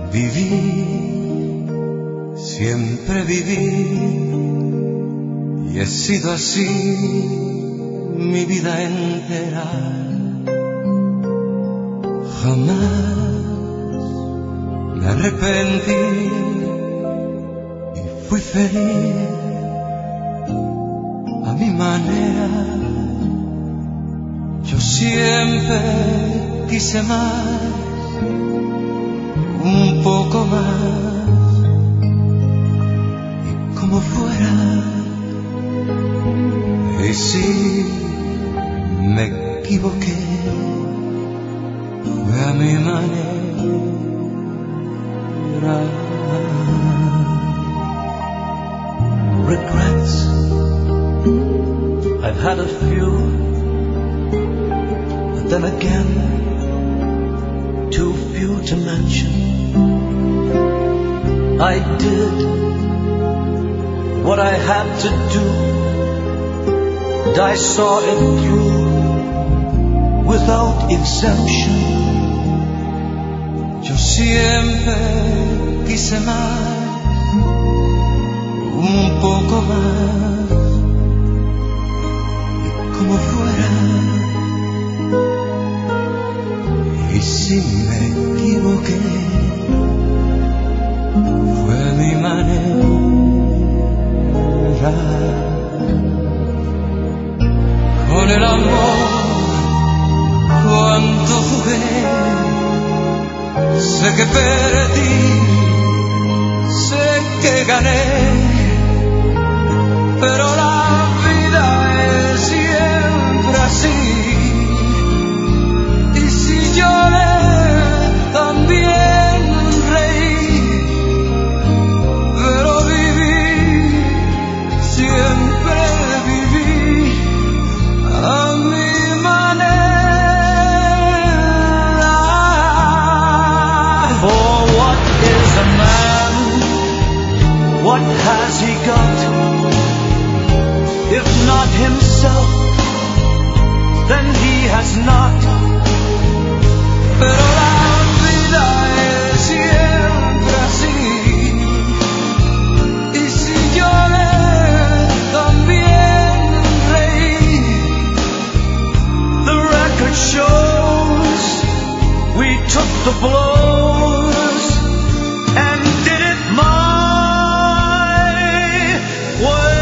Viví, siempre viví, y he sido así mi vida entera. Jamás me arrepentí y fui feliz a mi manera. Yo siempre quise más, un poco más, y como fuera. Y si me equivoqué, fue a mi manera. Regrets, I've had a few, but then again, too few to mention. I did what I had to do, and I saw it through without exemption. Yo siempre quise más, un poco más, y como fuera. Y si me equivoqué, fue mi manera. Con el amor, cuánto jugué, sé que perdí, sé que gané, pero la vida es siempre así. Y si lloré, también reí, pero viví, siempre viví a mi manera. For what is a man? What has he got? If not himself, then he has not. Pero la vida es siempre así. Y si lloré, también reí. The record shows we took the blows and did it my way.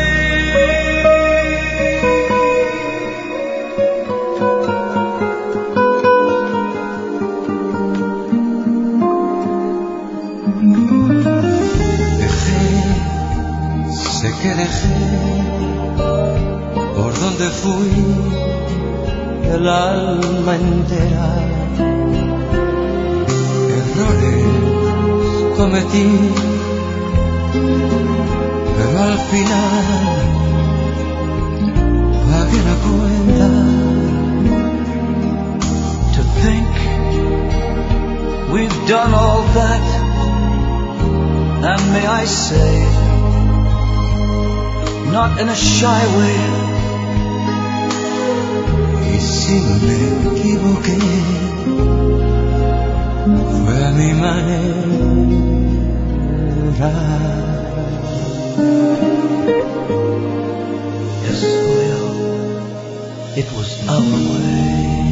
Sé que dejé por donde fui el alma entera. Errores cometí, pero al final pagué la cuenta. To think we've done all that, and may I say, not in a shy way. Y si me equivoqué, fue a mi manera. Yes, well, it was our way.